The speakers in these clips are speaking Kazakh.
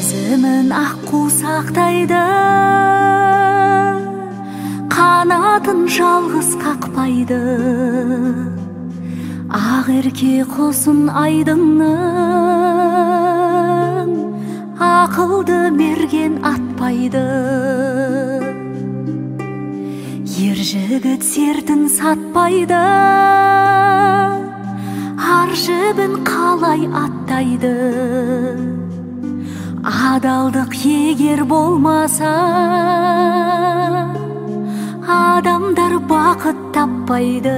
сезімін аққу сақтайды, қанатын жалғыз қақпайды. Ақерке құсын айдынның, ақылды мерген атпайды. Ер жігіт сертін сатпайды, ар жібін қалай аттайды. Адалдық егер болмаса, адамдар бақыт таппайды.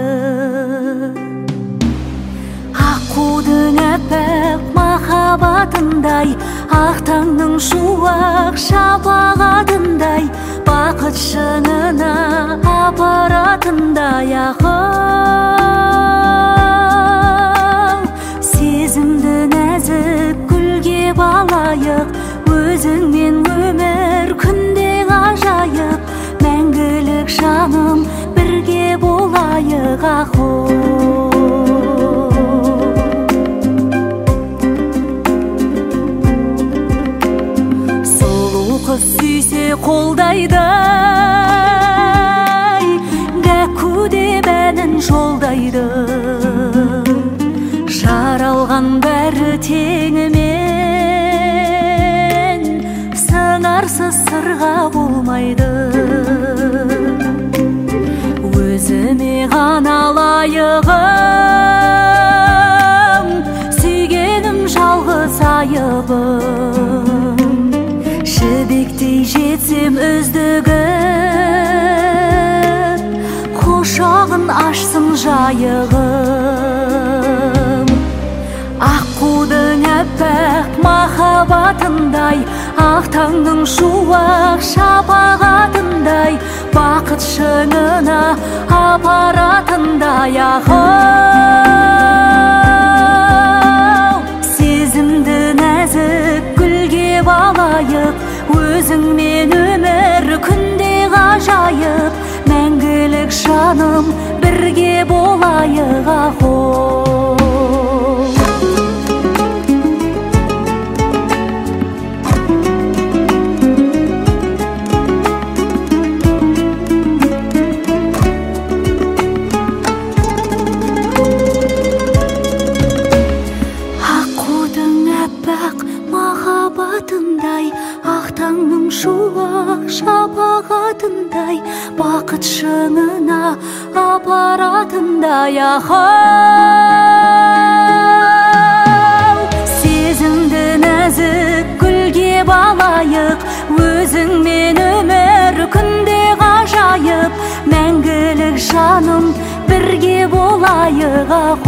Аққудың әппақ махаббатындай, ақ таңның шуақ шапағатындай, бақыт шыңына апаратындай ақыл. Сезімді нәзік гүлге балайық, өзіңмен өмір күнде ғажайып. Мәңгілік жаным бірге болайық ақыл. Сүйсе қолдайды, гәкуде бәнін жолдайды. Жаралған бәрі теңімен, сыңарсыз сырға болмайды. Өзіме ғана лайығым, сүйгенім жалғыз айыбым. Жібектей жетсем өздігіп, құшағын ашсын жайығым. Аққудың әппақ махаббатындай, ақ таңның шуақ шапағатындай, бақыт шыңына апаратындай ақыл. Сезімді нәзік гүлге балайық, өзіңмен өмір күнде ғажайып. Мәңгілік жаным бірге болайық ақыл. Махаббатындай, ақ таңның шуақ шапағатындай, бақыт шыңына апаратындай ақыл. Сезімді нәзік гүлге балайық, өзіңмен өмір күнде ғажайып. Мәңгілік жаным бірге болайық ақыл.